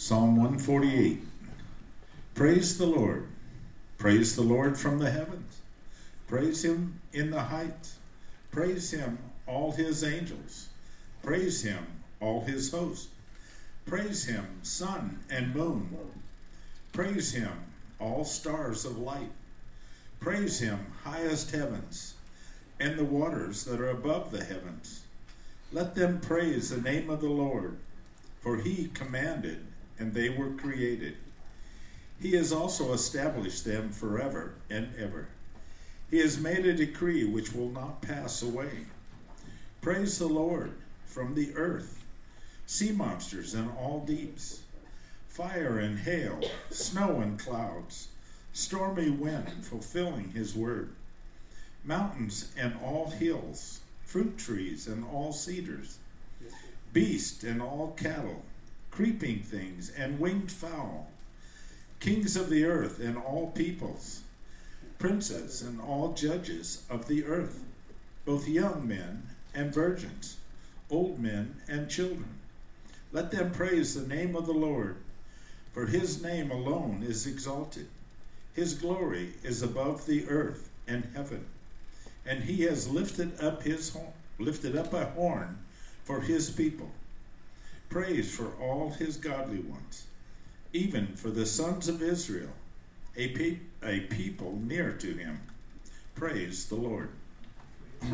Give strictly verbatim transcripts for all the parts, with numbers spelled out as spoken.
Psalm one forty-eight. Praise the Lord. Praise the Lord from the heavens. Praise him in the heights. Praise him, all his angels. Praise him, all his hosts. Praise him, sun and moon. Praise him, all stars of light. Praise him, highest heavens, and the waters that are above the heavens. Let them praise the name of the Lord, for he commanded, and they were created. He has also established them forever and ever. He has made a decree which will not pass away. Praise the Lord from the earth, sea monsters and all deeps, fire and hail, snow and clouds, stormy wind fulfilling his word, mountains and all hills, fruit trees and all cedars, beast and all cattle, creeping things and winged fowl, kings of the earth and all peoples, princes and all judges of the earth, both young men and virgins, old men and children. Let them praise the name of the Lord, for his name alone is exalted. His glory is above the earth and heaven, and he has lifted up his horn, lifted up a horn for his people. Praise for all his godly ones, even for the sons of Israel, a, pe- a people near to him. Praise the Lord. So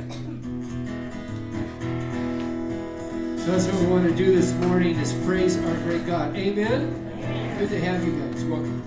that's what we want to do this morning, is praise our great God. Amen? Amen. Good to have you guys. Welcome.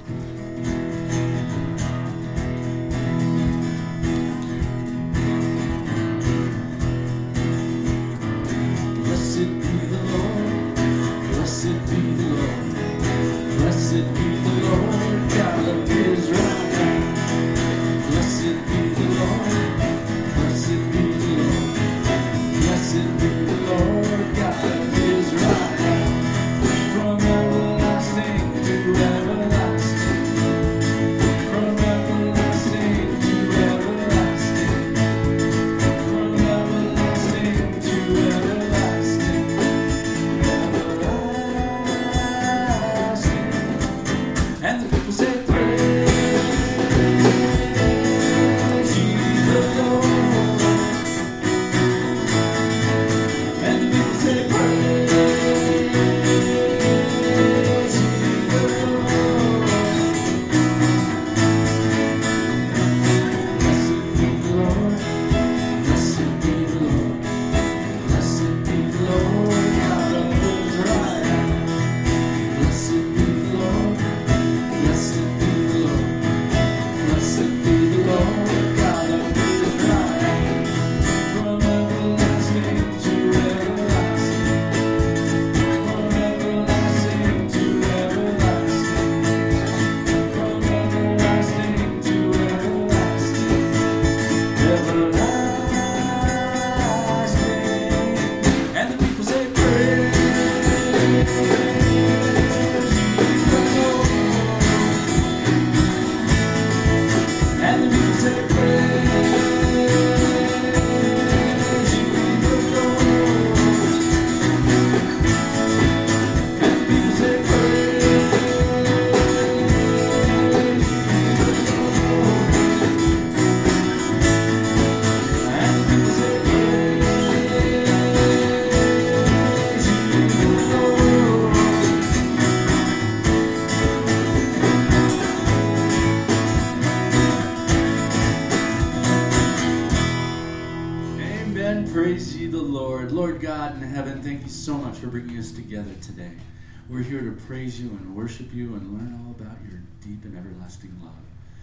For bringing us together today. We're here to praise you and worship you and learn all about your deep and everlasting love.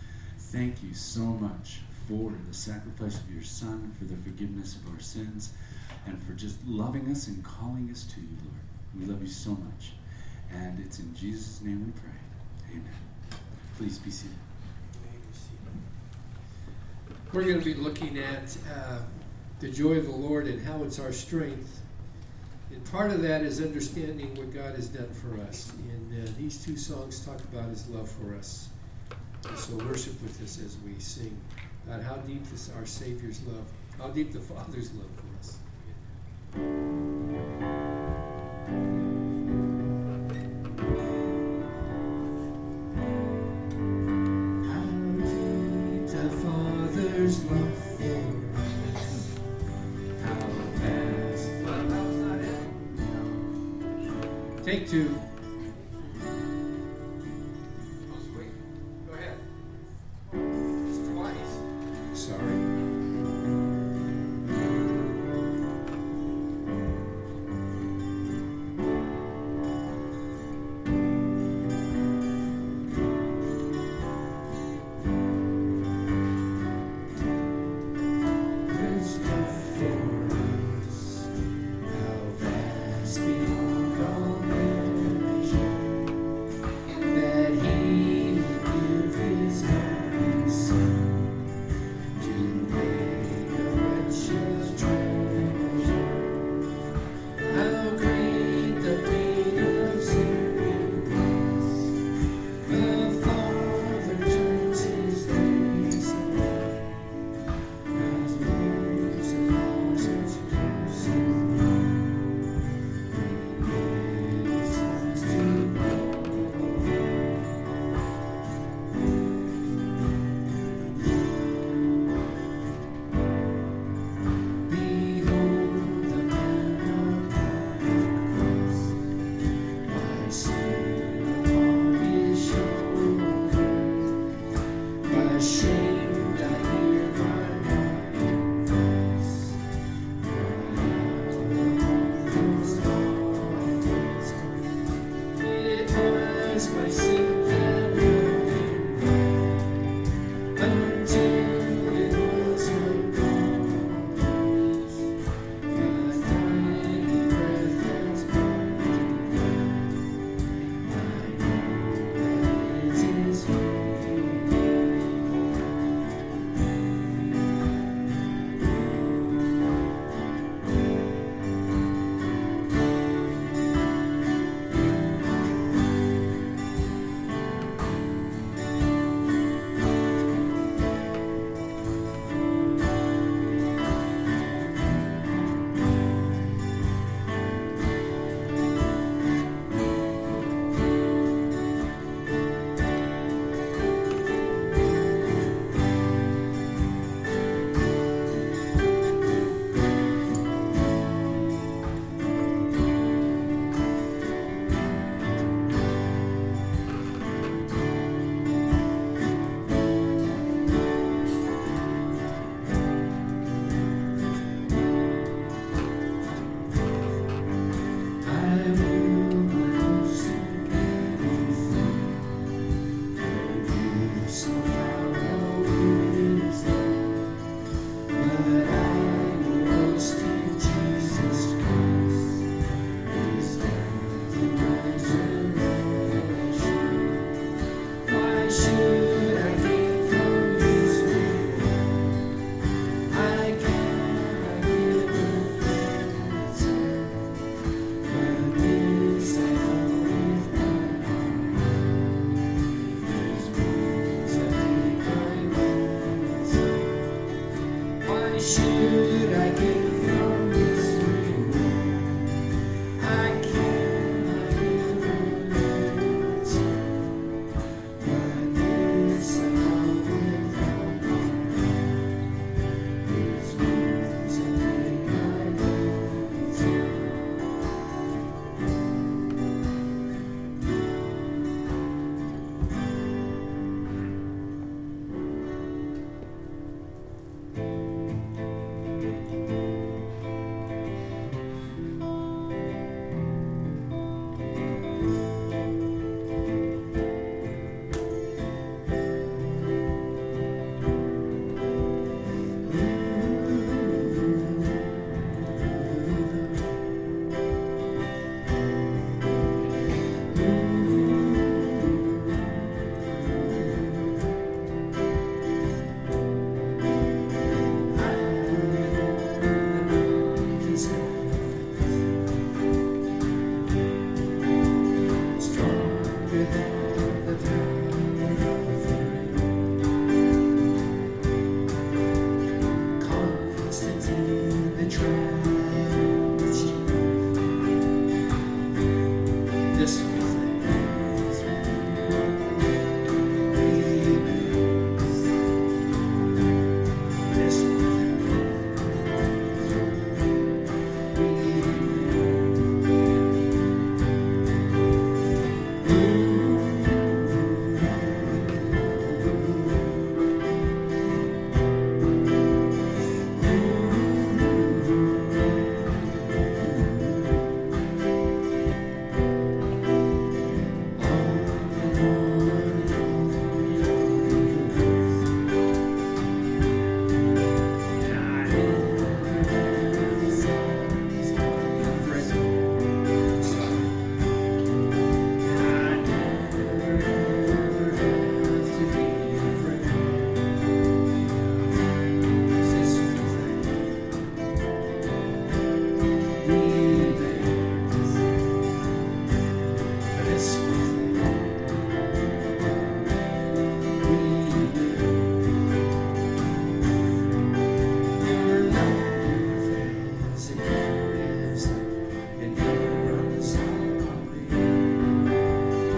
Thank you so much for the sacrifice of your Son, for the forgiveness of our sins, and for just loving us and calling us to you, Lord. We love you so much. And it's in Jesus' name we pray. Amen. Please be seated. We're going to be looking at uh, the joy of the Lord and how it's our strength. And part of that is understanding what God has done for us. And uh, these two songs talk about his love for us. And so worship with us as we sing about how deep is our Savior's love, how deep the Father's love for us. Thank you. Take two. Oh, sweet. Go ahead. It's twice. Sorry.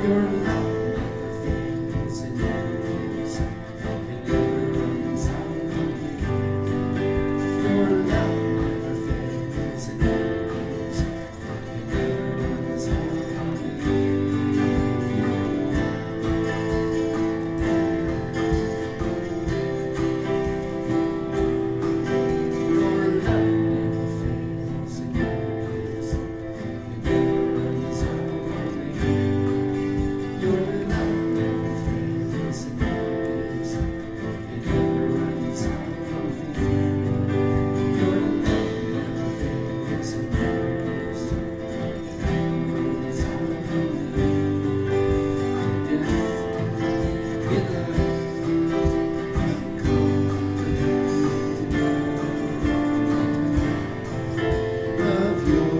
Your love never fails and never gives up and never runs out on me. Your love never fails and never gives up and never runs out on me. Your love never fails and never gives up and never runs out on me. Your love never fails and never gives up and never runs out on me. Your love never fails and never gives up and never runs out on me. In death, in life, I'm confident of your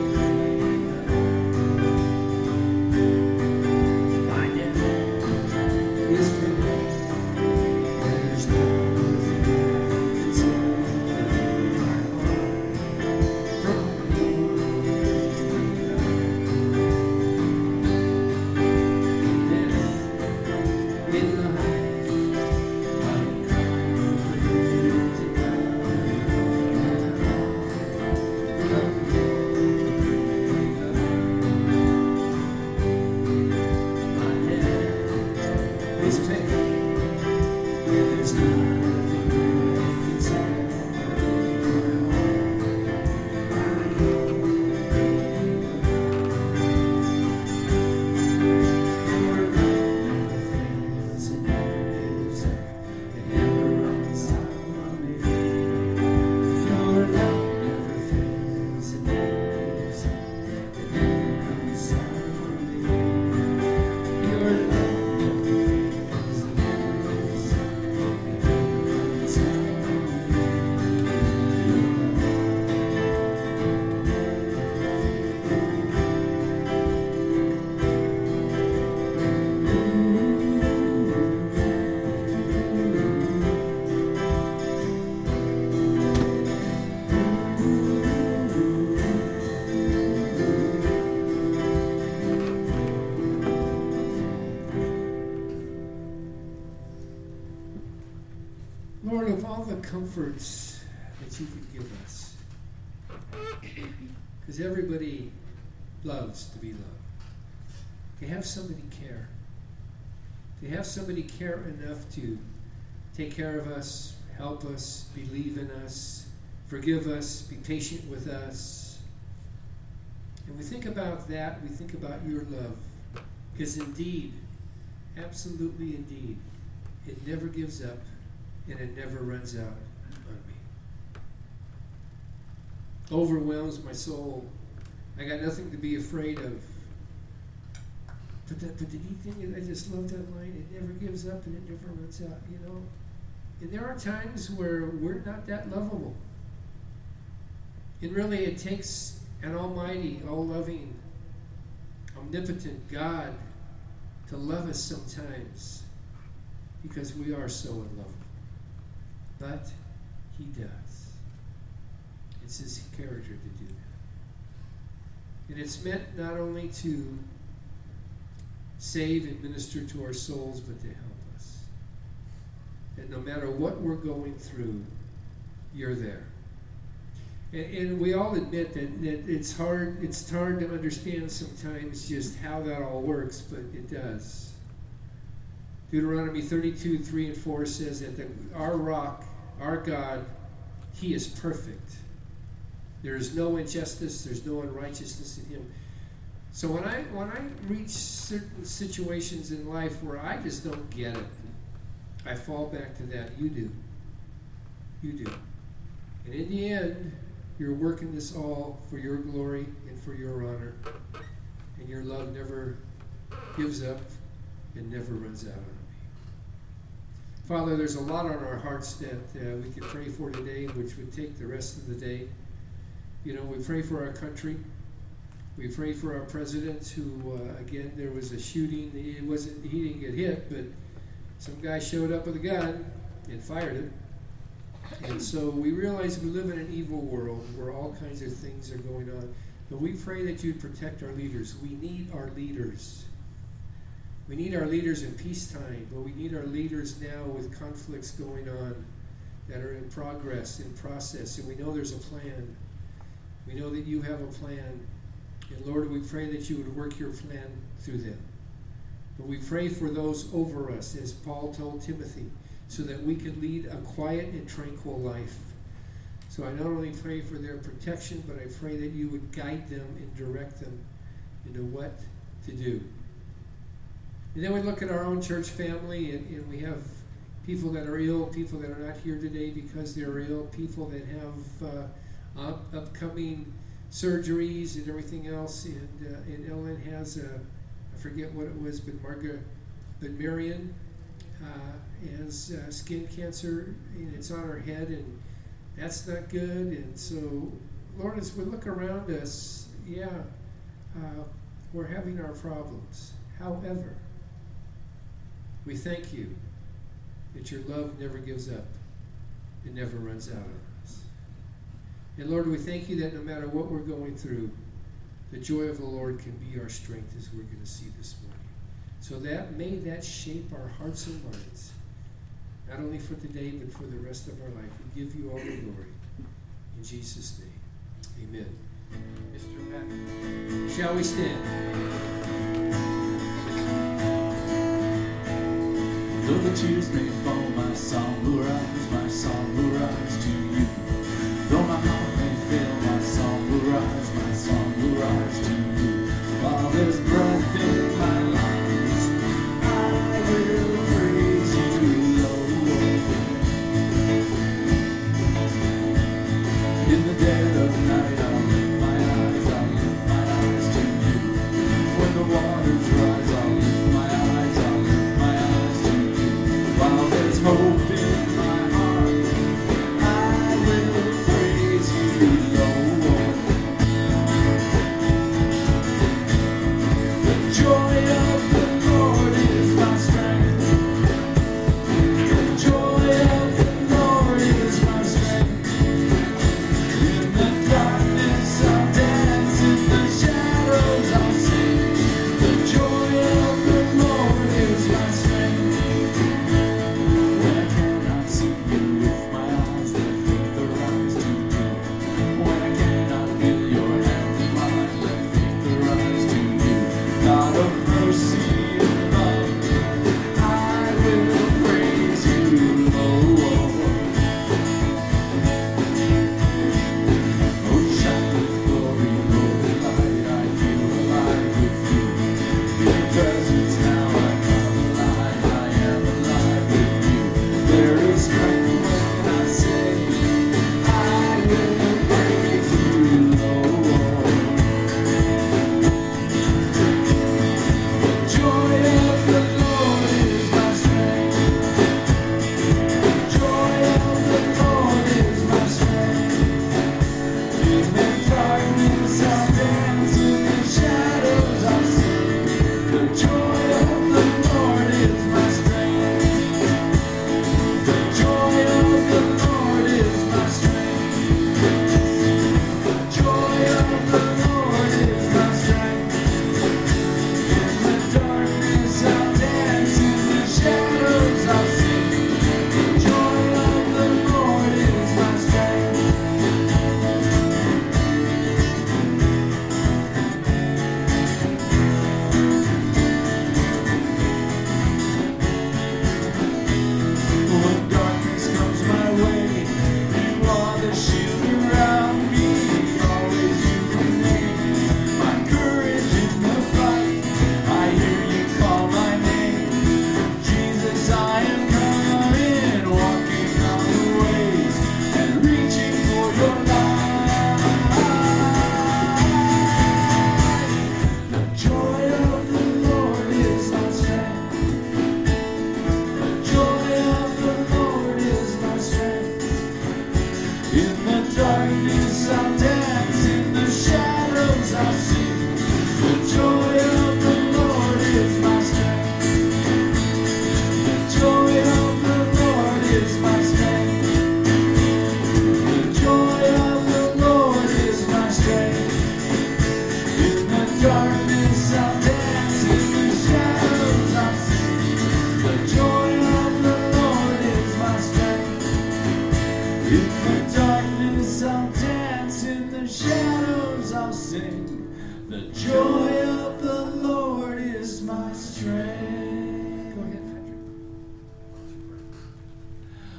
my death is free. There's nothing can separate my heart from you. In death, in life, I'm confident in love you. My death is paid. There's nothing that can separate my heart from you. Your love never fails and never gives up and never runs out on me. Your love never fails and never gives up and never runs out on me. Your love never fails and never gives up and never runs out on Lord, of all the comforts that you could give us, because everybody loves to be loved, to have somebody care, to have somebody care enough to take care of us, help us, believe in us, forgive us, be patient with us. And we think about that, we think about your love, because indeed, absolutely indeed, it never gives up and it never runs out on me. Overwhelms my soul. I got nothing to be afraid of. But, that, but the neat thing is, I just love that line, it never gives up and it never runs out, you know. And there are times where we're not that lovable. And really it takes an almighty, all-loving, omnipotent God to love us sometimes because we are so unlovable. But he does. It's his character to do that. And it's meant not only to save and minister to our souls, but to help us. And no matter what we're going through, you're there. And, and we all admit that, that it's hard, it's hard to understand sometimes just how that all works, but it does. Deuteronomy thirty-two, three and four says that the, our rock, our God, he is perfect. There is no injustice, there's no unrighteousness in him. So when I when I reach certain situations in life where I just don't get it, I fall back to that. You do. You do. And in the end, you're working this all for your glory and for your honor. And your love never gives up and never runs out on me. Father, there's a lot on our hearts that uh, we could pray for today, which would take the rest of the day. You know, we pray for our country. We pray for our president who, uh, again, there was a shooting. It wasn't, he didn't get hit, but some guy showed up with a gun and fired it. And so we realize we live in an evil world where all kinds of things are going on. But we pray that you'd protect our leaders. We need our leaders. We need our leaders in peacetime, but we need our leaders now with conflicts going on that are in progress, in process, and we know there's a plan. We know that you have a plan. And Lord, we pray that you would work your plan through them. But we pray for those over us, as Paul told Timothy, so that we could lead a quiet and tranquil life. So I not only pray for their protection, but I pray that you would guide them and direct them into what to do. And then we look at our own church family, and, and we have people that are ill, people that are not here today because they're ill, people that have uh, up, upcoming surgeries and everything else. And, uh, and Ellen has, a, I forget what it was, but Margaret, but Marion uh, has uh, skin cancer, and it's on her head, and that's not good. And so, Lord, as we look around us, yeah, uh, we're having our problems. However, we thank you that your love never gives up. It never runs out on us. And Lord, we thank you that no matter what we're going through, the joy of the Lord can be our strength, as we're going to see this morning. So that may that shape our hearts and minds, not only for today, but for the rest of our life. We give you all the glory. In Jesus' name, amen. Mister Matt, shall we stand? Though the tears may fall, my song will rise, my song will rise to you. Though my heart may fail, my song will rise, my song will rise to you. While there's breath in my lungs, I will praise you, Lord. In the dead of night, I'll lift my eyes, I'll lift my eyes to you. When the waters rise, I'll lift my eyes, I'll lift my eyes to you. While there's hope in my heart, I will praise you, Lord.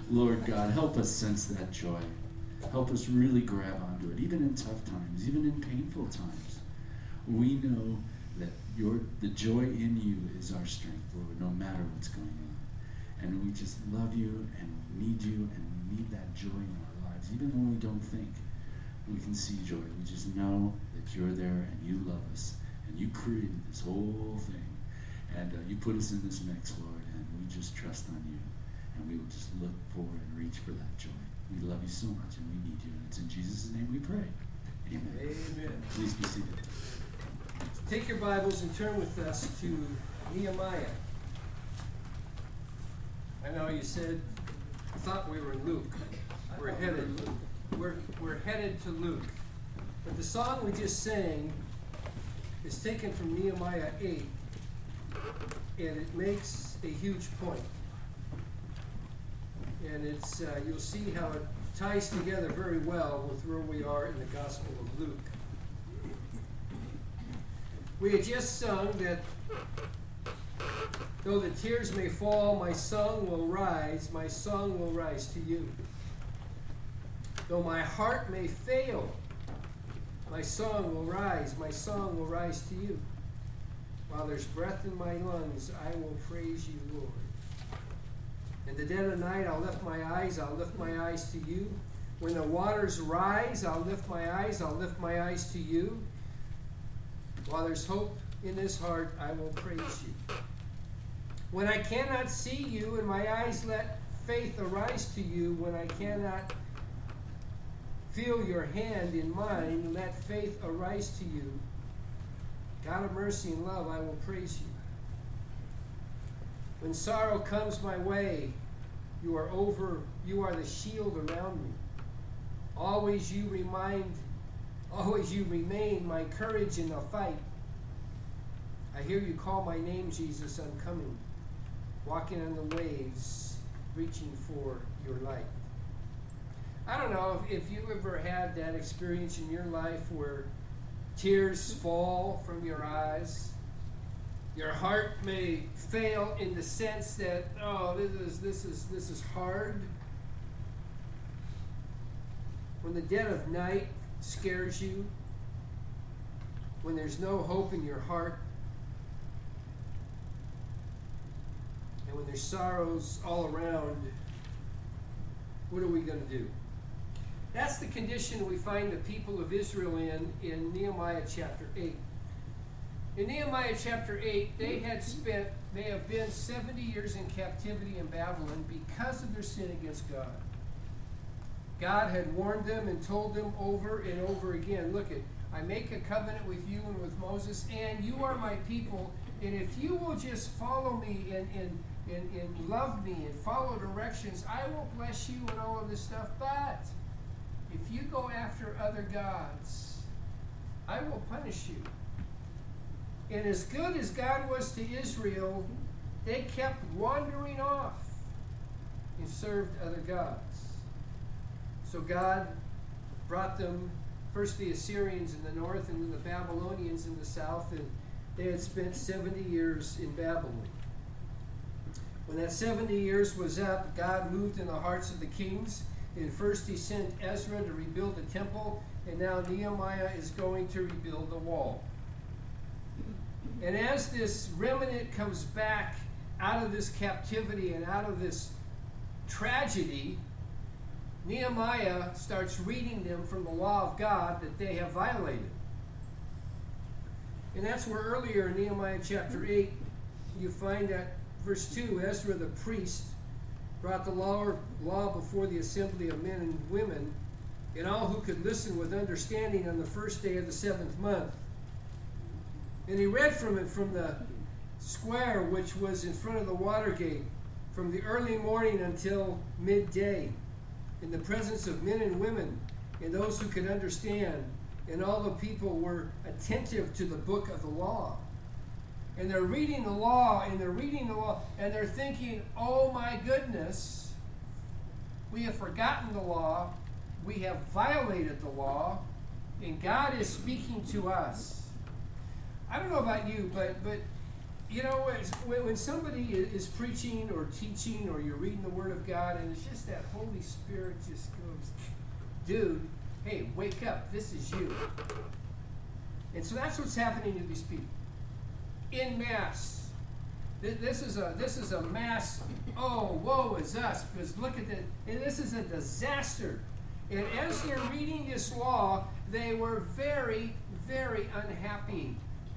Lord God, help us sense that joy. Help us really grab onto it, even in tough times, even in painful times. We know that your the joy in you is our strength, Lord, no matter what's going on. And we just love you, and we need you, and we need that joy in our lives. Even when we don't think we can see joy, we just know that you're there and you love us, and you created this whole thing. And uh, you put us in this mix, Lord, and we just trust on you. And we will just look forward and reach for that joy. We love you so much, and we need you. And it's in Jesus' name we pray. Amen. Amen. Please be seated. Take your Bibles and turn with us to Nehemiah. I know you said, I thought we were in Luke. We're headed, we're, we're headed to Luke. But the song we just sang is taken from Nehemiah eight, and it makes a huge point. And it's uh, you'll see how it ties together very well with where we are in the Gospel of Luke. We had just sung that though the tears may fall, my song will rise, my song will rise to you. Though my heart may fail, my song will rise, my song will rise to you. While there's breath in my lungs, I will praise you, Lord. In the dead of night, I'll lift my eyes, I'll lift my eyes to you. When the waters rise, I'll lift my eyes, I'll lift my eyes to you. While there's hope in this heart, I will praise you. When I cannot see you and my eyes let faith arise to you, when I cannot feel your hand in mine, let faith arise to you. God of mercy and love, I will praise you. When sorrow comes my way, you are over, you are the shield around me. Always you remind, always you remain my courage in the fight. I hear you call my name, Jesus, I'm coming. Walking on the waves, reaching for your light. I don't know if, if you ever had that experience in your life where tears fall from your eyes. Your heart may fail in the sense that, oh, this is this is this is hard. When the dead of night scares you, when there's no hope in your heart, and when there's sorrows all around, what are we going to do? That's the condition we find the people of Israel in in Nehemiah chapter eight. In Nehemiah chapter eight, they had spent, they have been seventy years in captivity in Babylon because of their sin against God. God had warned them and told them over and over again, look, it, I make a covenant with you and with Moses, and you are my people, and if you will just follow me and, and, and, and love me and follow directions, I will bless you and all of this stuff, but if you go after other gods, I will punish you. And as good as God was to Israel, they kept wandering off and served other gods. So God brought them, first the Assyrians in the north and then the Babylonians in the south, and they had spent seventy years in Babylon. When that seventy years was up, God moved in the hearts of the kings. And first he sent Ezra to rebuild the temple, and now Nehemiah is going to rebuild the wall. And as this remnant comes back out of this captivity and out of this tragedy, Nehemiah starts reading them from the law of God that they have violated. And that's where earlier in Nehemiah chapter eight, you find that verse two, Ezra the priest brought the law, law before the assembly of men and women, and all who could listen with understanding on the first day of the seventh month. And he read from it from the square which was in front of the water gate, from the early morning until midday, in the presence of men and women, and those who could understand. And all the people were attentive to the book of the law. And they're reading the law, and they're reading the law, and they're thinking, oh my goodness, we have forgotten the law, we have violated the law, and God is speaking to us. I don't know about you, but but you know, it's- when, when somebody i- is preaching or teaching or you're reading the Word of God and it's just that Holy Spirit just goes, dude, hey, wake up, this is you. And so that's what's happening to these people. In mass. Th- This is a this is a mass, oh, woe is us, because look at that, and this is a disaster. And as they're reading this law, they were very, very unhappy.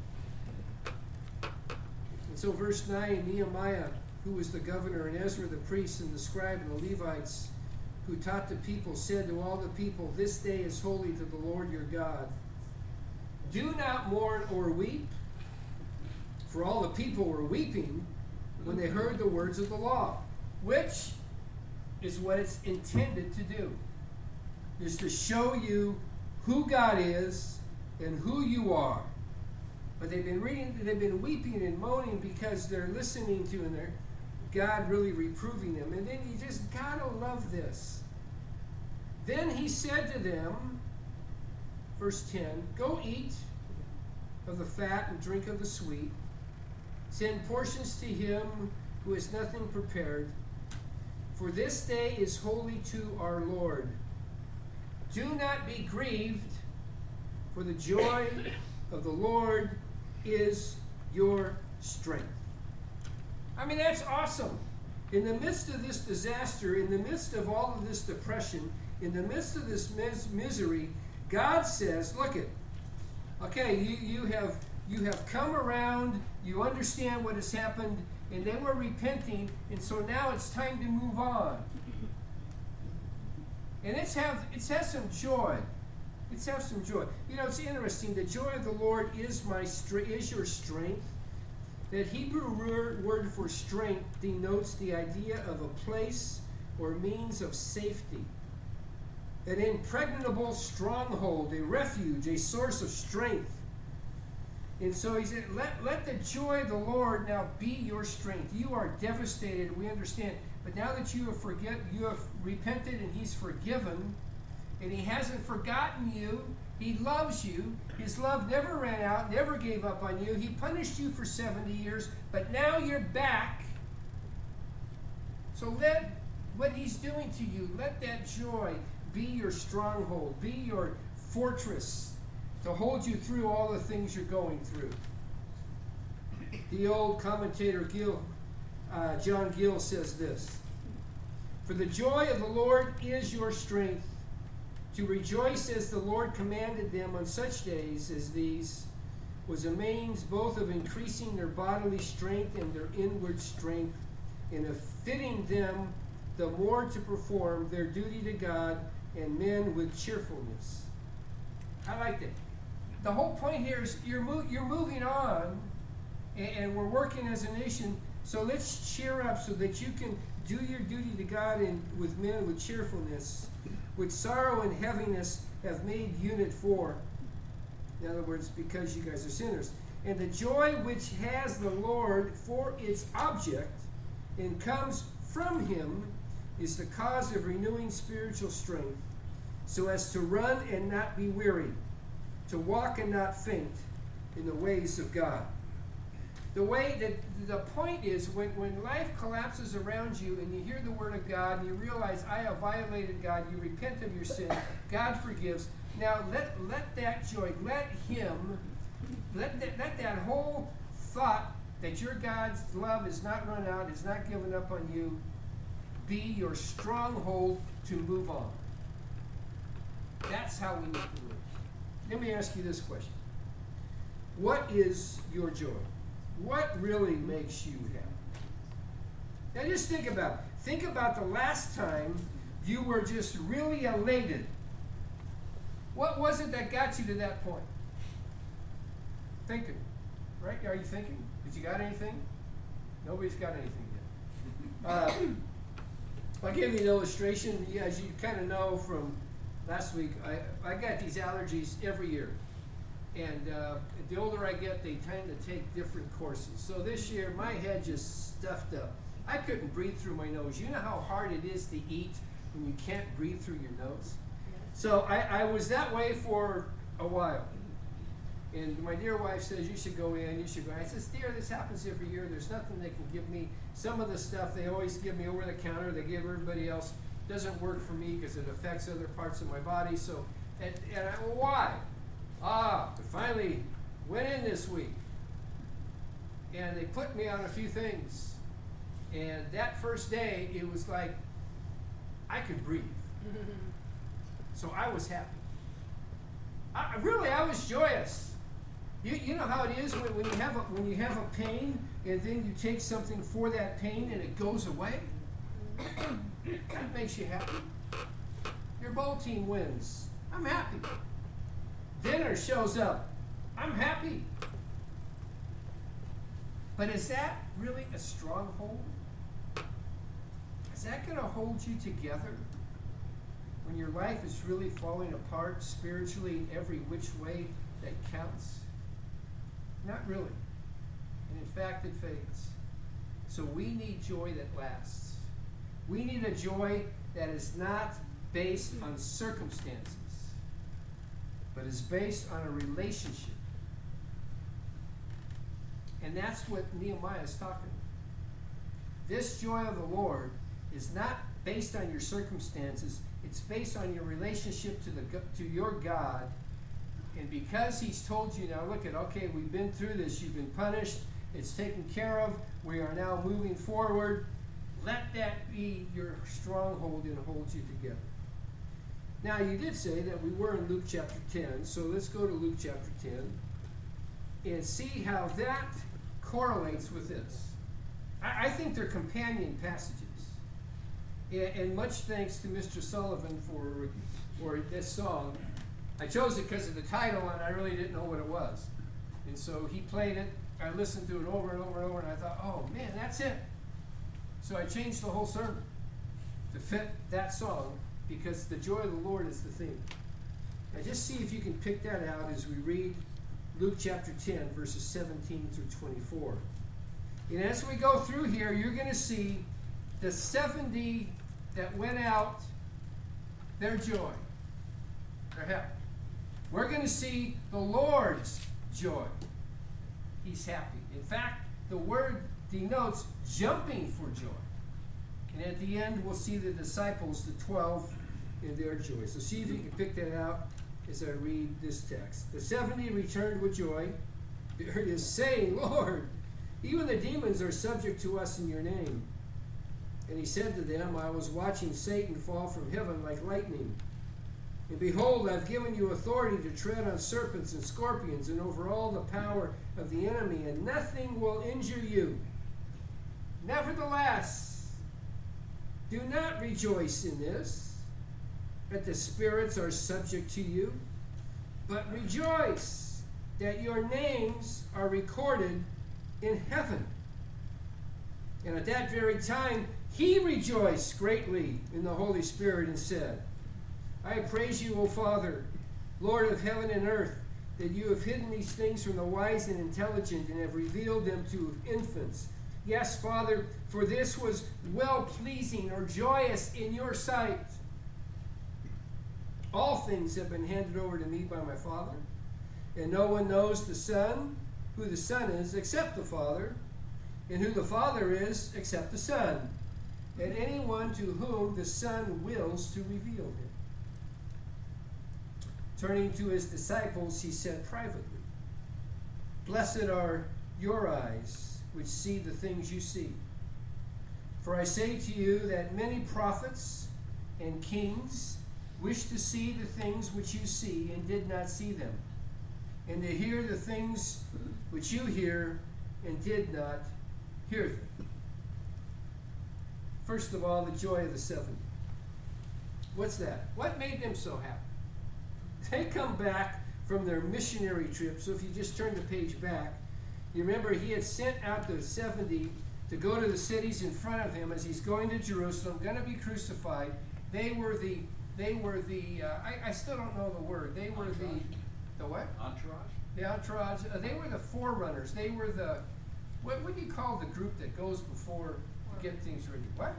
And so verse nine, Nehemiah, who was the governor, and Ezra the priest, and the scribe, and the Levites, who taught the people, said to all the people, this day is holy to the Lord your God. Do not mourn or weep, for all the people were weeping when they heard the words of the law, which is what it's intended to do, is to show you who God is and who you are. But they've been reading, they've been weeping and moaning because they're listening to and they're God really reproving them. And then you just gotta love this. Then he said to them, verse ten, go eat of the fat and drink of the sweet. Send portions to him who has nothing prepared. For this day is holy to our Lord. Do not be grieved, for the joy of the Lord is your strength. I mean, that's awesome. In the midst of this disaster, in the midst of all of this depression, in the midst of this mis- misery, God says, look it, okay, you, you have you have come around, you understand what has happened, and they were repenting, and so now it's time to move on. And it's have it's have some joy. It's have some joy. You know, it's interesting. The joy of the Lord is my stre- is your strength. That Hebrew word for strength denotes the idea of a place or means of safety. An impregnable stronghold, a refuge, a source of strength. And so he said, let, let the joy of the Lord now be your strength. You are devastated, we understand. But now that you have forget, you have repented and he's forgiven, and he hasn't forgotten you, he loves you. His love never ran out, never gave up on you. He punished you for seventy years, but now you're back. So let what he's doing to you, let that joy be your stronghold, be your fortress to hold you through all the things you're going through. The old commentator Gill, uh, John Gill says this, for the joy of the Lord is your strength. To rejoice as the Lord commanded them on such days as these was a means both of increasing their bodily strength and their inward strength, and of fitting them the more to perform their duty to God and men with cheerfulness. I like that. The whole point here is you're, mo- you're moving on, and, and we're working as a nation, so let's cheer up so that you can do your duty to God and with men with cheerfulness, which sorrow and heaviness have made unit for. In other words, because you guys are sinners. And the joy which has the Lord for its object and comes from him is the cause of renewing spiritual strength, so as to run and not be weary, to walk and not faint in the ways of God. The way that the point is when, when life collapses around you and you hear the word of God and you realize I have violated God, you repent of your sin, God forgives. Now let let that joy, let him, let that, let that whole thought that your God's love is not run out, is not given up on you, be your stronghold to move on. That's how we need to live. Let me ask you this question. What is your joy? What really makes you happy? Now just think about it. Think about the last time you were just really elated. What was it that got you to that point? Thinking. Right? Are you thinking? Did you got anything? Nobody's got anything yet. Uh, I'll give you an illustration. Yeah, as you kind of know from last week, I, I got these allergies every year. And uh, the older I get, they tend to take different courses. So this year, my head just stuffed up. I couldn't breathe through my nose. You know how hard it is to eat when you can't breathe through your nose? So I, I was that way for a while. And my dear wife says, you should go in, you should go in. I says, dear, this happens every year. There's nothing they can give me. Some of the stuff they always give me over the counter, they give everybody else. Doesn't work for me because it affects other parts of my body. So, and, and I, well, why? Ah, I finally went in this week. And they put me on a few things. And that first day, it was like I could breathe. So I was happy. I, really, I was joyous. You, you know how it is when, when you have a, when you have a pain and then you take something for that pain and it goes away? That makes you happy. Your bowl team wins. I'm happy. Dinner shows up. I'm happy. But is that really a stronghold? Is that going to hold you together when your life is really falling apart spiritually in every which way that counts? Not really. And in fact, it fades. So we need joy that lasts. We need a joy that is not based on circumstances, but is based on a relationship. And that's what Nehemiah is talking about. This joy of the Lord is not based on your circumstances. It's based on your relationship to the to your God. And because he's told you, now look at, okay, we've been through this. You've been punished. It's taken care of. We are now moving forward. Let that be your stronghold and hold you together. Now, you did say that we were in Luke chapter ten. So let's go to Luke chapter ten and see how that correlates with this. I, I think they're companion passages. And, and much thanks to Mister Sullivan for, for this song. I chose it because of the title, and I really didn't know what it was. And so he played it. I listened to it over and over and over, and I thought, oh, man, that's it. So I changed the whole sermon to fit that song because the joy of the Lord is the theme. Now just see if you can pick that out as we read Luke chapter ten, verses seventeen through twenty-four. And as we go through here, you're going to see the seventy that went out, their joy, their happy. We're going to see the Lord's joy. He's happy. In fact, the word denotes jumping for joy. And at the end, we'll see the disciples, the twelve, in their joy. So see if you can pick that out as I read this text. The seventy returned with joy. There it is, saying, Lord, even the demons are subject to us in your name. And he said to them, I was watching Satan fall from heaven like lightning. And behold, I've given you authority to tread on serpents and scorpions and over all the power of the enemy, and nothing will injure you. Nevertheless, do not rejoice in this, that the spirits are subject to you, but rejoice that your names are recorded in heaven. And at that very time, he rejoiced greatly in the Holy Spirit and said, I praise you, O Father, Lord of heaven and earth, that you have hidden these things from the wise and intelligent and have revealed them to infants. Yes, Father, for this was well-pleasing or joyous in your sight. All things have been handed over to me by my Father, and no one knows the Son, who the Son is, except the Father, and who the Father is, except the Son, and anyone to whom the Son wills to reveal him. Turning to his disciples, he said privately, Blessed are your eyes, which see the things you see. For I say to you that many prophets and kings wished to see the things which you see and did not see them, and to hear the things which you hear and did not hear them. First of all, the joy of the seventy. What's that? What made them so happy? They come back from their missionary trip. So if you just turn the page back, you remember he had sent out the seventy to go to the cities in front of him as he's going to Jerusalem, going to be crucified. They were the, they were the, uh, I, I still don't know the word. They were entourage. the, the what? Entourage? The entourage. Uh, they were the forerunners. They were the, what, what do you call the group that goes before to get things ready? What?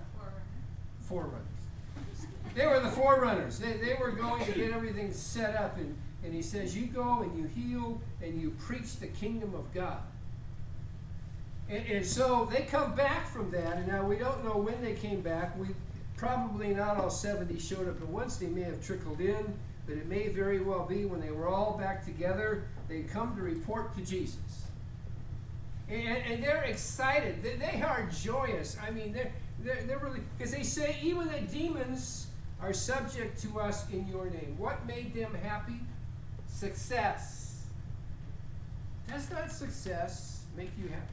Forerunners. They were the forerunners. They, they were going to get everything set up and, And he says, you go and you heal and you preach the kingdom of God. And, and so they come back from that, and now we don't know when they came back. We probably not all seventy showed up at once. They may have trickled in, but it may very well be when they were all back together, they come to report to Jesus. And, and they're excited. They, they are joyous. I mean, they're, they're, they're really, because they say even the demons are subject to us in your name. What made them happy? Success. Does not success make you happy?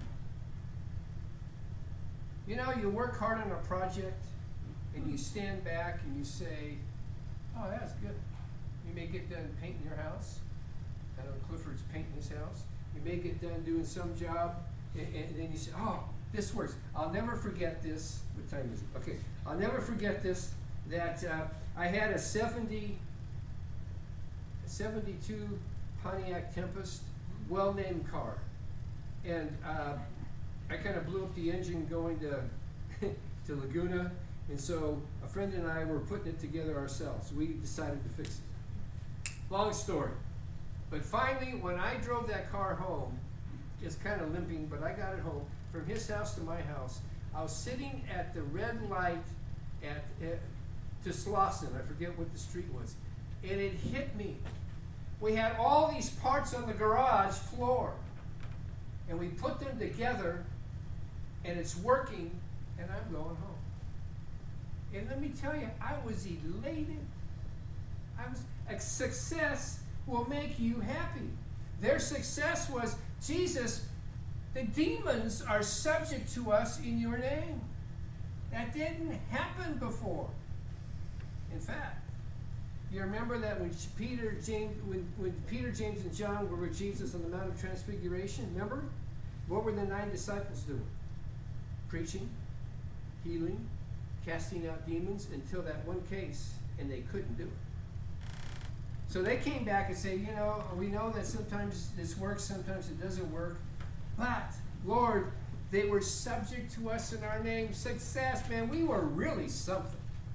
You know, you work hard on a project and you stand back and you say, oh, that's good. You may get done painting your house. I know Clifford's painting his house. You may get done doing some job, and, and then you say, oh, this works. I'll never forget this. What time is it? Okay. I'll never forget this, that uh, I had a seventy, a seventy-two Pontiac Tempest, well-named car. And uh, I kind of blew up the engine going to, to Laguna. And so a friend and I were putting it together ourselves. We decided to fix it. Long story. But finally, when I drove that car home, it's kind of limping, but I got it home, from his house to my house, I was sitting at the red light at, at to Slauson, I forget what the street was, and it hit me. We had all these parts on the garage floor, and we put them together, and it's working, and I'm going home. And let me tell you, I was elated. I was, a success will make you happy. Their success was, Jesus, the demons are subject to us in your name. That didn't happen before. In fact, you remember that when Peter, James, when, when Peter, James, and John were with Jesus on the Mount of Transfiguration, remember? What were the nine disciples doing? Preaching, healing, casting out demons, until that one case, and they couldn't do it. So they came back and said, you know, we know that sometimes this works, sometimes it doesn't work. But, Lord, they were subject to us in our name. Success, man, we were really something.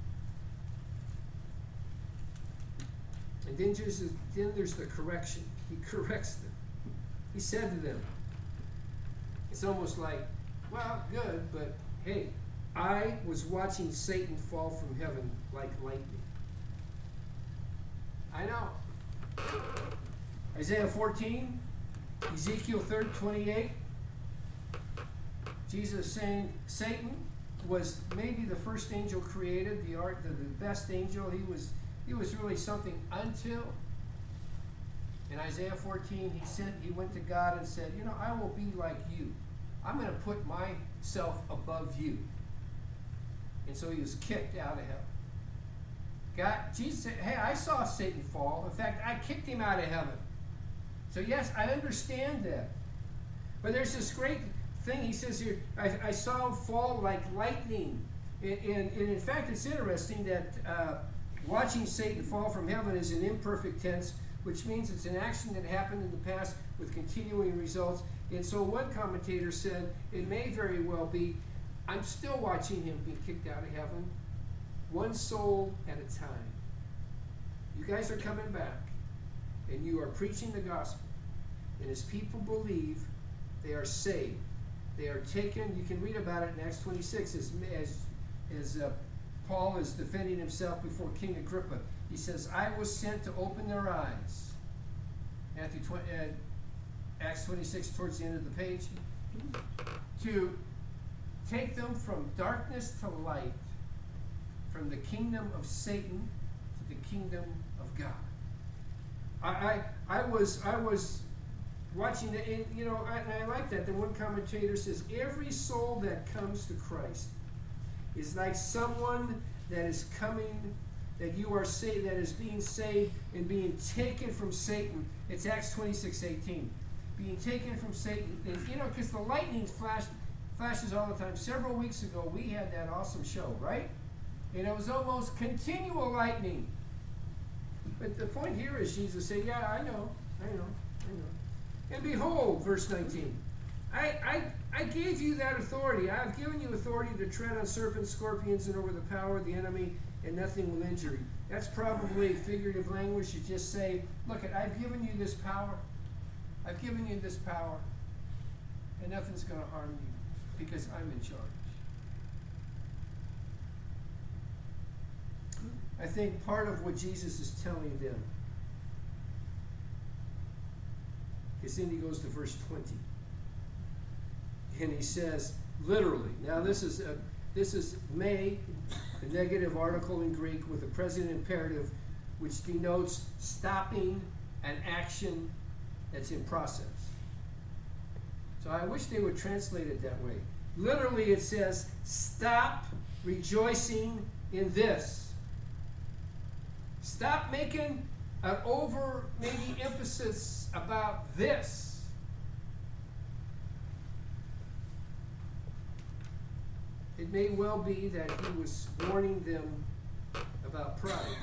And then there's, then there's the correction. He corrects them. He said to them, it's almost like, well, good, but hey, I was watching Satan fall from heaven like lightning. I know. Isaiah fourteen, Ezekiel thirty, twenty-eight. Jesus saying Satan was maybe the first angel created, the art, the, the best angel. He was he was really something until in Isaiah fourteen he sent he went to God and said, you know, I will be like you. I'm going to put myself above you. And so he was kicked out of heaven. God, Jesus said, hey, I saw Satan fall. In fact, I kicked him out of heaven. So yes, I understand that. But there's this great thing he says here, I, I saw him fall like lightning. And, and, and in fact, it's interesting that uh, watching Satan fall from heaven is an imperfect tense, which means it's an action that happened in the past with continuing results. And so one commentator said, it may very well be, I'm still watching him be kicked out of heaven, one soul at a time. You guys are coming back, and you are preaching the gospel. And as people believe, they are saved. They are taken. You can read about it in Acts twenty-six as, as, as uh, Paul is defending himself before King Agrippa. He says, I was sent to open their eyes. Matthew twenty, uh, Acts twenty-six, towards the end of the page. To take them from darkness to light, from the kingdom of Satan to the kingdom of God. I I, I was I was watching that, and you know, I, and I like that. The one commentator says every soul that comes to Christ is like someone that is coming, that you are saved, that is being saved and being taken from Satan. It's Acts twenty-six, eighteen. Being taken from Satan. And, you know, because the lightning flash, flashes all the time. Several weeks ago, we had that awesome show, right? And it was almost continual lightning. But the point here is Jesus said, yeah, I know, I know, I know. And behold, verse nineteen, I, I, I gave you that authority. I've given you authority to tread on serpents, scorpions, and over the power of the enemy, and nothing will injure you. That's probably figurative language to just say, look, I've given you this power. I've given you this power, and nothing's going to harm you because I'm in charge. I think part of what Jesus is telling them, because then he goes to verse twenty. And he says, literally, now this is a, this is may, the negative article in Greek with a present imperative, which denotes stopping an action that's in process. So I wish they would translate it that way. Literally it says, stop rejoicing in this. Stop making an over maybe emphasis about this. It may well be that he was warning them about pride.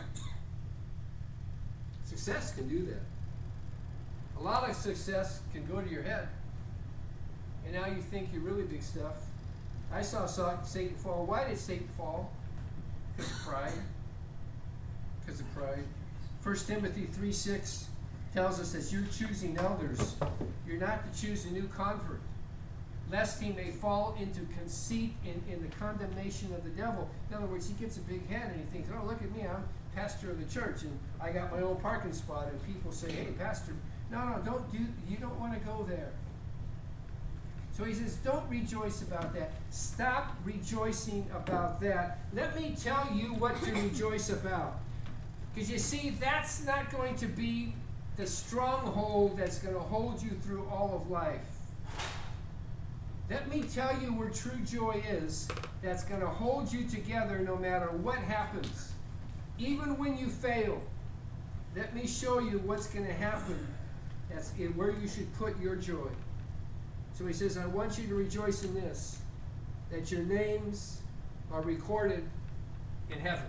Success can do that. A lot of success can go to your head. And now you think you're really big stuff. I saw Satan fall. Why did Satan fall? Because of pride. Because of pride. First Timothy three six tells us that you're choosing elders. You're not to choose a new convert, lest he may fall into conceit in, in the condemnation of the devil. In other words, he gets a big head and he thinks, oh, look at me, I'm pastor of the church and I got my own parking spot, and people say, hey, pastor, no, no, don't do, you don't want to go there. So he says, don't rejoice about that. Stop rejoicing about that. Let me tell you what to rejoice about. Because you see, that's not going to be the stronghold that's going to hold you through all of life. Let me tell you where true joy is, that's going to hold you together no matter what happens. Even when you fail, let me show you what's going to happen. That's where you should put your joy. So he says, I want you to rejoice in this, that your names are recorded in heaven.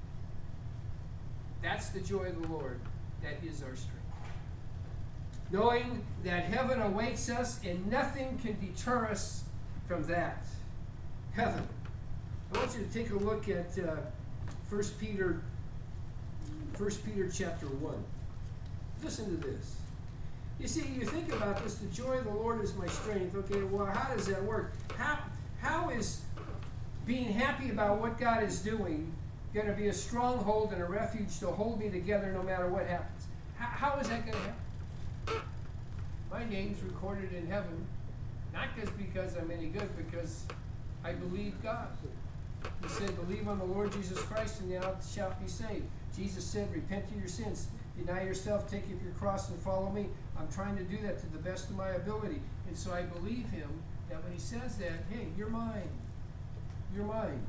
That's the joy of the Lord. That is our strength. Knowing that heaven awaits us and nothing can deter us from that. Heaven. I want you to take a look at uh, First Peter, First Peter chapter one. Listen to this. You see, you think about this, the joy of the Lord is my strength. Okay, well, how does that work? How, how is being happy about what God is doing going to be a stronghold and a refuge to hold me together no matter what happens? How, how is that going to happen? My name's recorded in heaven, not just because I'm any good, because I believe God. He said, believe on the Lord Jesus Christ and thou shalt be saved. Jesus said, repent of your sins. Deny yourself, take up your cross and follow me. I'm trying to do that to the best of my ability. And so I believe him that when he says that, hey, you're mine. You're mine.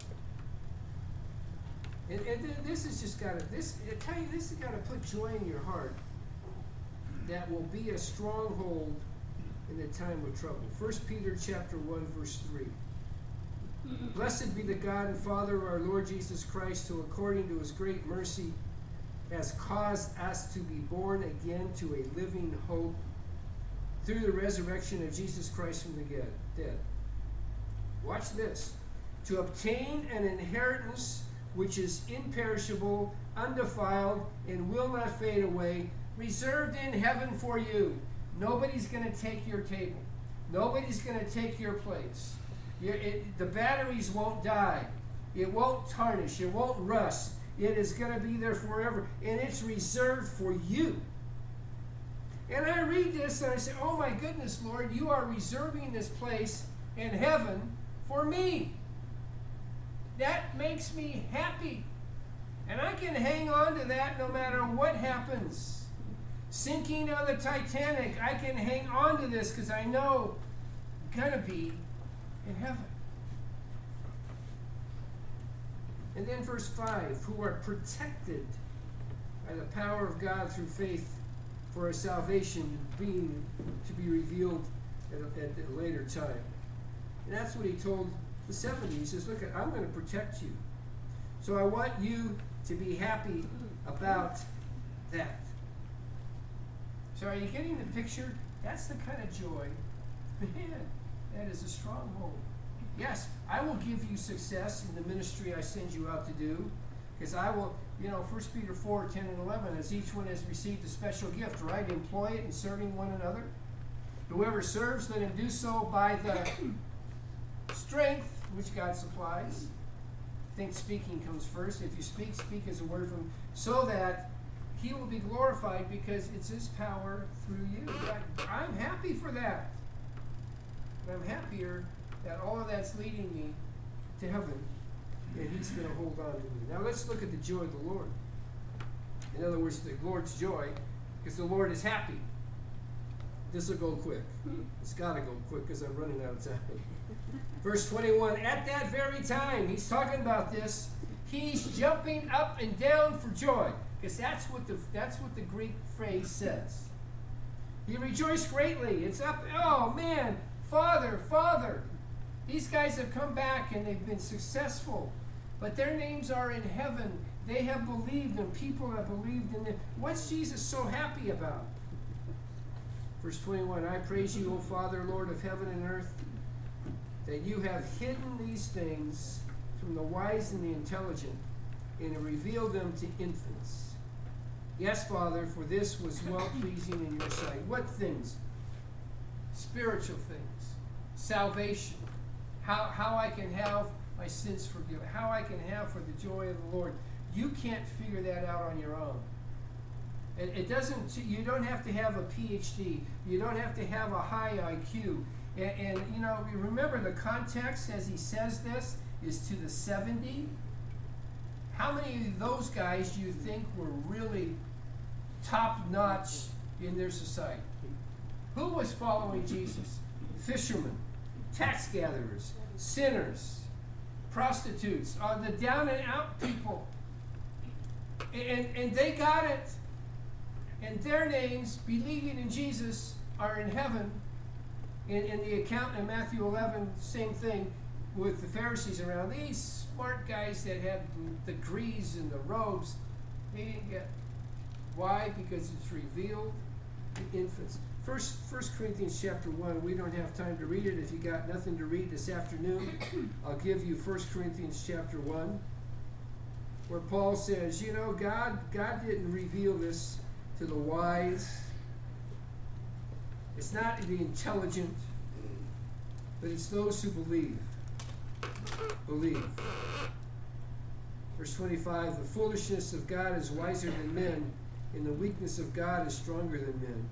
And, and this has just got to, this, I tell you, this has got to put joy in your heart that will be a stronghold in the time of trouble. First Peter chapter one, verse three. Blessed be the God and Father of our Lord Jesus Christ, who according to his great mercy has caused us to be born again to a living hope through the resurrection of Jesus Christ from the dead. Watch this. To obtain an inheritance which is imperishable, undefiled, and will not fade away, reserved in heaven for you. Nobody's going to take your table. Nobody's going to take your place. You're, it, the batteries won't die. It won't tarnish. It won't rust. It is going to be there forever. And it's reserved for you. And I read this and I say, oh my goodness, Lord, you are reserving this place in heaven for me. That makes me happy. And I can hang on to that no matter what happens. Sinking on the Titanic, I can hang on to this because I know I'm going to be in heaven. And then verse five, who are protected by the power of God through faith for a salvation being to be revealed at a, at a later time. And that's what he told the seventy. He says, look, I'm going to protect you. So I want you to be happy about that. So are you getting the picture? That's the kind of joy. Man, That is a stronghold. Yes, I will give you success in the ministry I send you out to do, because I will, you know, First Peter four, ten and eleven, as each one has received a special gift, right? Employ it in serving one another. Whoever serves, let him do so by the strength which God supplies. I think speaking comes first. If you speak, speak as a word from, so that he will be glorified, because it's his power through you. I, I'm happy for that. But I'm happier that all of that's leading me to heaven, and he's going to hold on to me. Now let's look at the joy of the Lord. In other words, the Lord's joy, because the Lord is happy. This will go quick. It's got to go quick because I'm running out of time. Verse twenty-one, at that very time, he's talking about this, he's jumping up and down for joy. Because that's what the that's what the Greek phrase says. He rejoiced greatly. It's up, oh man, Father, Father. These guys have come back and they've been successful. But their names are in heaven. They have believed, and people have believed in them. What's Jesus so happy about? Verse twenty-one, I praise you, O Father, Lord of heaven and earth, that you have hidden these things from the wise and the intelligent, and revealed them to infants. Yes, Father, for this was well-pleasing in your sight. What things? Spiritual things. Salvation. How, how I can have my sins forgiven. How I can have for the joy of the Lord. You can't figure that out on your own. It, it doesn't, you don't have to have a P H D. You don't have to have a high I Q. And, and you know, remember the context as he says this is to the seventy. How many of those guys do you think were really top-notch in their society? Who was following Jesus? Fishermen, tax gatherers, sinners, prostitutes, uh, the down-and-out people. And, and they got it. And their names, believing in Jesus, are in heaven. In, in the account in Matthew eleven, same thing with the Pharisees around. These smart guys that had the degrees and the robes, they didn't get. Why? Because it's revealed to infants. First, First Corinthians chapter one, we don't have time to read it. If you got nothing to read this afternoon, I'll give you First Corinthians chapter one, where Paul says, you know, God, God didn't reveal this to the wise. It's not the intelligent, but it's those who believe. Believe. Verse twenty-five, the foolishness of God is wiser than men, and the weakness of God is stronger than men.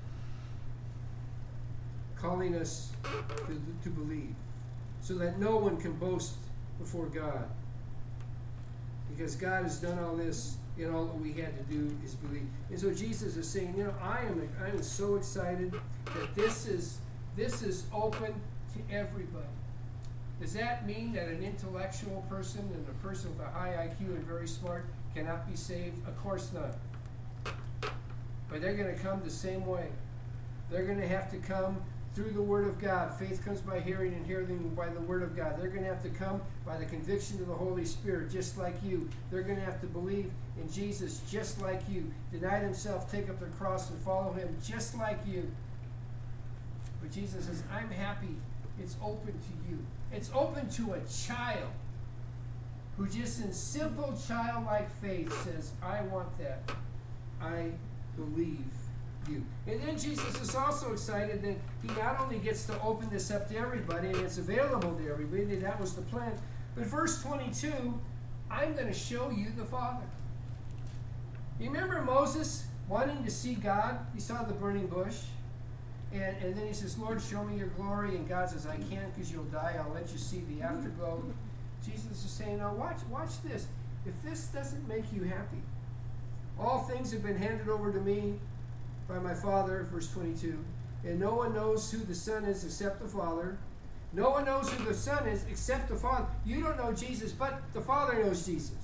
Calling us to, to believe, so that no one can boast before God. Because God has done all this, and all that we had to do is believe. And so Jesus is saying, you know, I am I am so excited that this is this is open to everybody. Does that mean that an intellectual person and a person with a high I Q and very smart cannot be saved? Of course not. But they're going to come the same way. They're going to have to come through the Word of God. Faith comes by hearing, and hearing by the Word of God. They're going to have to come by the conviction of the Holy Spirit, just like you. They're going to have to believe in Jesus, just like you. Deny themselves, take up their cross, and follow Him, just like you. But Jesus says, I'm happy. It's open to you. It's open to a child who just in simple childlike faith says, I want that. I believe you. And then Jesus is also excited that he not only gets to open this up to everybody, and it's available to everybody, that was the plan, but verse twenty-two, I'm going to show you the Father. You remember Moses wanting to see God? He saw the burning bush, and, and then he says, Lord, show me your glory, and God says, I can't because you'll die. I'll let you see the afterglow. Jesus is saying, now watch, watch this. If this doesn't make you happy, all things have been handed over to me by my Father, verse twenty-two, and no one knows who the Son is except the Father. No one knows who the Son is except the Father. You don't know Jesus, but the Father knows Jesus.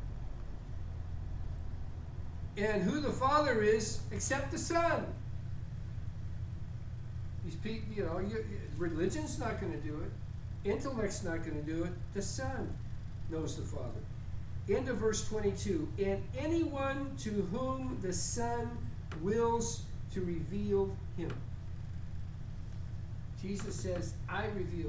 And who the Father is except the Son. These people, you know, you, religion's not going to do it. Intellect's not going to do it. The Son knows the Father. End of verse twenty-two. And anyone to whom the Son wills to reveal him. Jesus says, I revealed.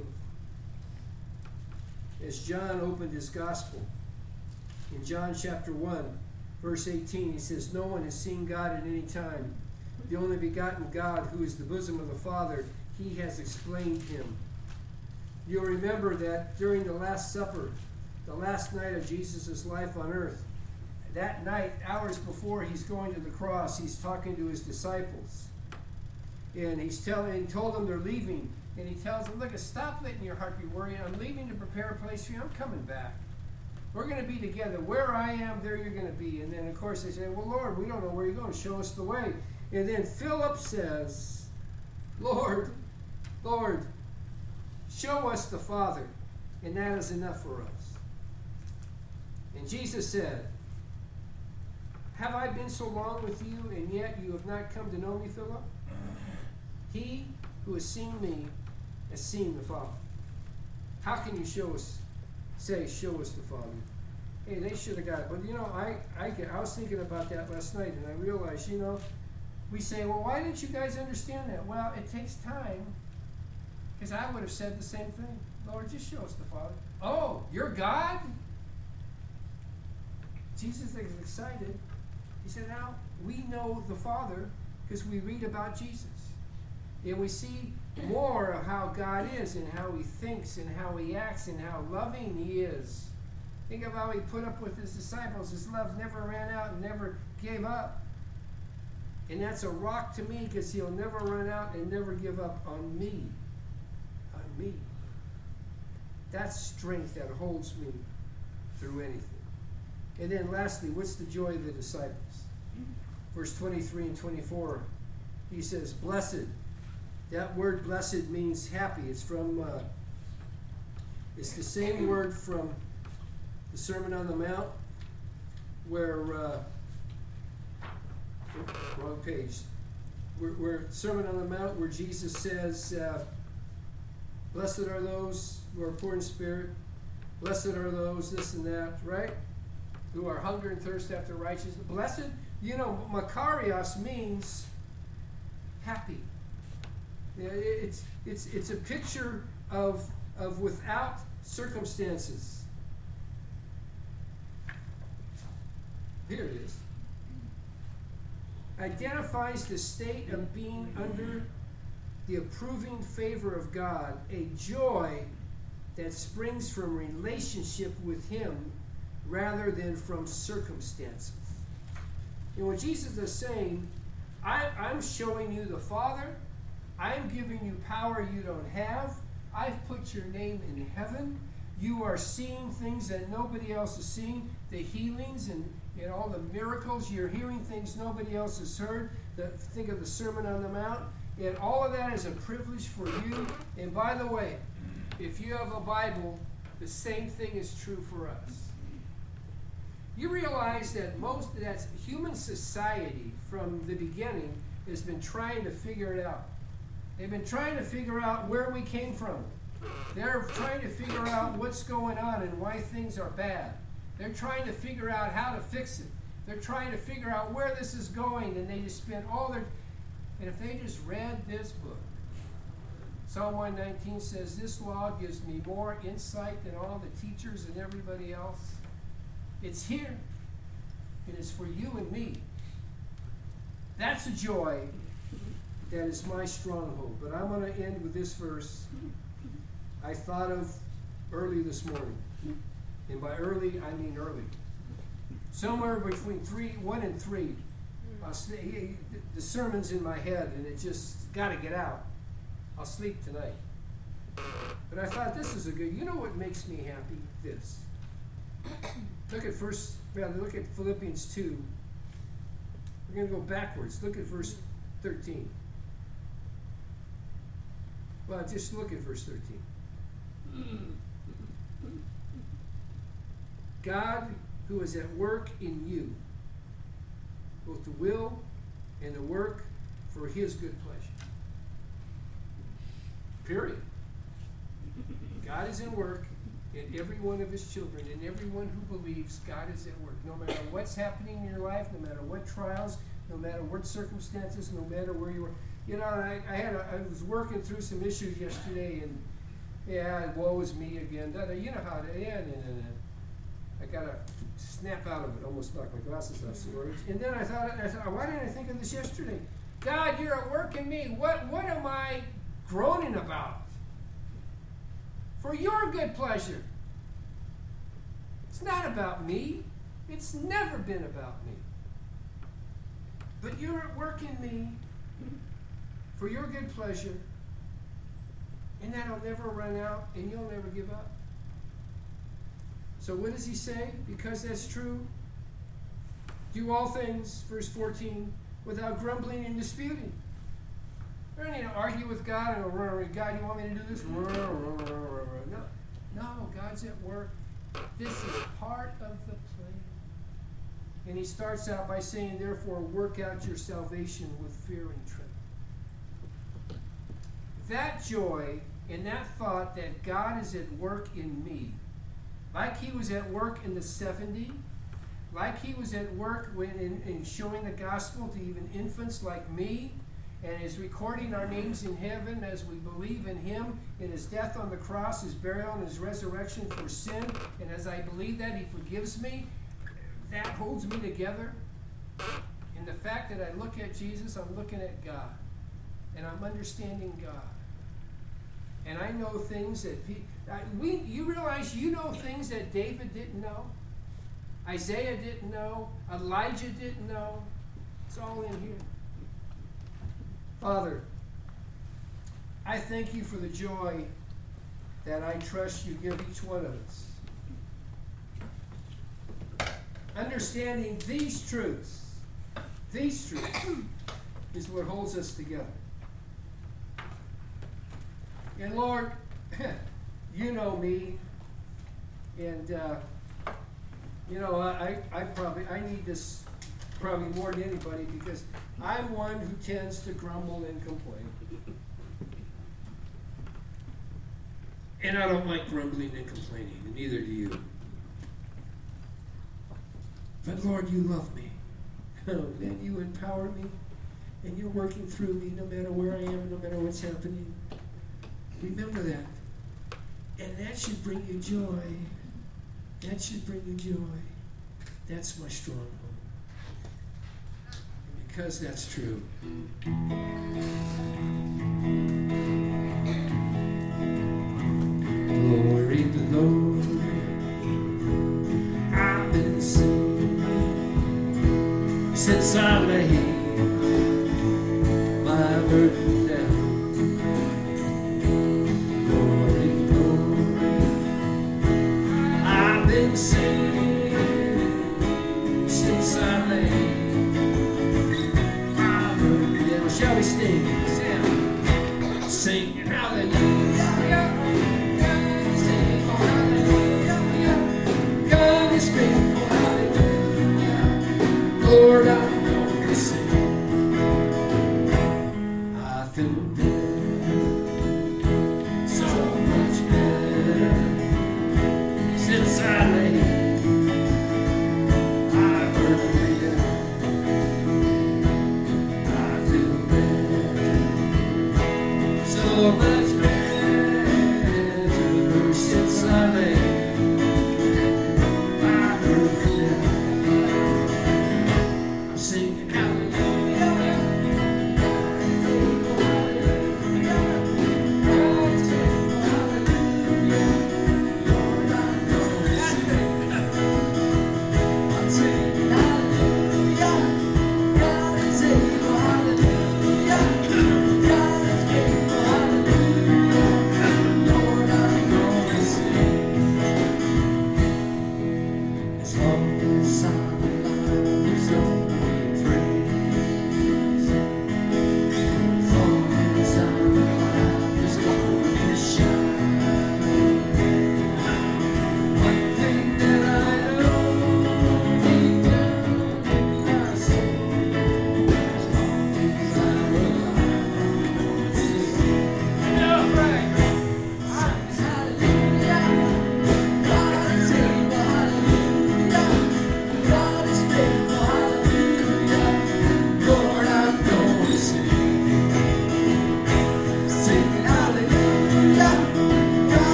As John opened his gospel, in John chapter one, verse eighteen, he says, no one has seen God at any time. The only begotten God, who is the bosom of the Father, he has explained him. You'll remember that during the Last Supper, the last night of Jesus' life on earth, that night, hours before he's going to the cross, he's talking to his disciples. And he's telling, he told them they're leaving. And he tells them, look, stop letting your heart be worried. I'm leaving to prepare a place for you. I'm coming back. We're going to be together. Where I am, there you're going to be. And then, of course, they say, well, Lord, we don't know where you're going. Show us the way. And then Philip says, Lord, Lord, show us the Father. And that is enough for us. And Jesus said, have I been so long with you, and yet you have not come to know me, Philip? He who has seen me has seen the Father. How can you show us, say, show us the Father? Hey, they should have got it. But, you know, I, I, get, I was thinking about that last night, and I realized, you know, we say, well, why didn't you guys understand that? Well, it takes time, because I would have said the same thing. Lord, just show us the Father. Oh, you're God? Jesus is excited. He said, now, we know the Father because we read about Jesus. And we see more of how God is and how he thinks and how he acts and how loving he is. Think of how he put up with his disciples. His love never ran out and never gave up. And that's a rock to me because he'll never run out and never give up on me. On me. That's strength that holds me through anything. And then lastly, what's the joy of the disciples? Verse twenty-three and twenty-four, he says, blessed. That word blessed means happy. It's from, uh, it's the same word from the Sermon on the Mount, where, uh, wrong page, where, where Sermon on the Mount, where Jesus says, uh, blessed are those who are poor in spirit, blessed are those, this and that, right? Who are hunger and thirst after righteousness. Blessed, you know, Makarios means happy. It's it's it's a picture of of without circumstances. Here it is. Identifies the state of being under the approving favor of God, a joy that springs from relationship with him rather than from circumstances. You know, what Jesus is saying, I, I'm showing you the Father. I'm giving you power you don't have. I've put your name in heaven. You are seeing things that nobody else is seeing. The healings and, and all the miracles. You're hearing things nobody else has heard. The, think of the Sermon on the Mount. And all of that is a privilege for you. And by the way, if you have a Bible, the same thing is true for us. You realize that most of that human society from the beginning has been trying to figure it out. They've been trying to figure out where we came from. They're trying to figure out what's going on and why things are bad. They're trying to figure out how to fix it. They're trying to figure out where this is going, and they just spend all their... And if they just read this book, Psalm one nineteen says, this law gives me more insight than all the teachers and everybody else. It's here. It is for you and me. That's a joy that is my stronghold. But I'm going to end with this verse I thought of early this morning. And by early, I mean early. Somewhere between three, one and three, I'll stay, the sermon's in my head, and it just got to get out. I'll sleep tonight. But I thought this is a good, you know what makes me happy? This. Look at first, rather look at Philippians two. We're going to go backwards. Look at verse thirteen. Well, just look at verse thirteen. God, who is at work in you, both the will and the work for his good pleasure. Period. God is in work in every one of his children, and everyone who believes God is at work. No matter what's happening in your life, no matter what trials, no matter what circumstances, no matter where you are, You know, I, I had a, I was working through some issues yesterday, and yeah, woe is me again. Da, da, you know how it ends, and, and, and I gotta snap out of it. Almost knocked my glasses off. So and then I thought, I thought, why didn't I think of this yesterday? God, you're at work in me. What, what am I groaning about? For your good pleasure. It's not about me. It's never been about me. But you're at work in me for your good pleasure, and that'll never run out, and you'll never give up. So what does he say? Because that's true. Do all things, verse fourteen, without grumbling and disputing. I don't need to argue with God and go, God, you want me to do this? No, no, God's at work. This is part of the plan. And he starts out by saying, therefore, work out your salvation with fear and trembling. That joy and that thought that God is at work in me, like he was at work in the seventy, like he was at work when in, in showing the gospel to even infants like me, and is recording our names in heaven as we believe in him, in his death on the cross, his burial, and his resurrection for sin. And as I believe that, he forgives me. That holds me together. In the fact that I look at Jesus, I'm looking at God. And I'm understanding God. And I know things that pe- uh, we. You realize you know things that David didn't know? Isaiah didn't know. Elijah didn't know. It's all in here. Father, I thank you for the joy that I trust you give each one of us. Understanding these truths, these truths, is what holds us together. And Lord, you know me, and uh, you know I, I probably I need this probably more than anybody, because I'm one who tends to grumble and complain. And I don't like grumbling and complaining, and neither do you. But Lord, you love me. And you empower me, and you're working through me no matter where I am, no matter what's happening. Remember that. And that should bring you joy. That should bring you joy. That's my stronghold. Because that's true. Glory, glory, I've been singing since I laid my burden down. Glory, glory, I've been singing since I laid. Shall we sing? Sing, sing hallelujah. Sing, oh, hallelujah. God is faithful, hallelujah. Lord, I'm going to sing. I feel better, so much better since I laid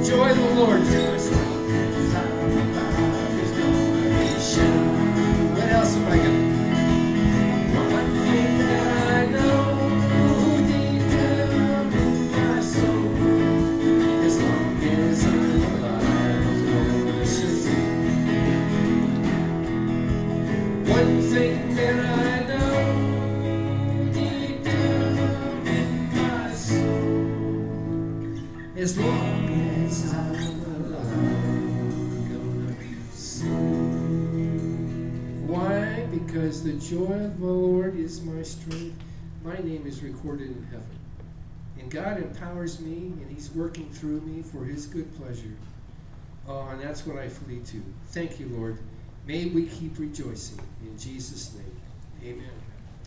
Joy of the Lord is my strength. What else am I going to One thing that I know deep down in my soul, as long as I'm alive, I'm gonna sing. One thing that I know deep down in my soul, as long as I'm alive, I'm gonna sing. Why? Because the joy of the Lord is my strength. My name is recorded in heaven. And God empowers me, and He's working through me for His good pleasure. Oh, and that's what I flee to. Thank you, Lord. May we keep rejoicing. In Jesus' name, amen.